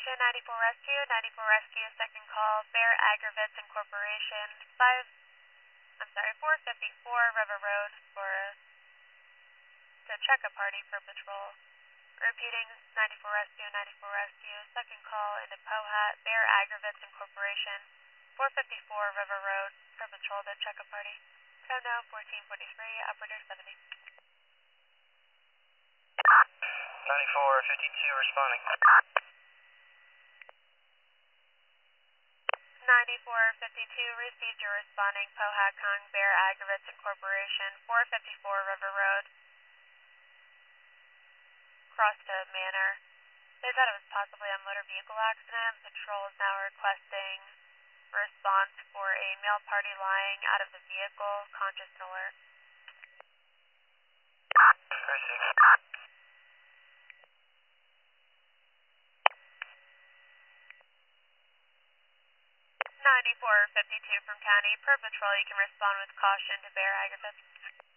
Station 94 Rescue, 94 Rescue, second call, Bear Aggravates Incorporation, 454 River Road to check a party for patrol. Repeating, 94 Rescue, second call into Pohat, Bear Aggravates Incorporation, 454 River Road for patrol to check a party. Tono 1443, operator 70. 9452 responding. 9452 received your responding Pohat Kong Bear Aggravates Incorporation, 454 River Road, cross to Manor. They thought it was possibly a motor vehicle accident. Patrol is now requesting response for a male party lying out of the vehicle, conscious and alert. Received. 9452 from County. Per patrol, you can respond with caution to Bear Aggravates.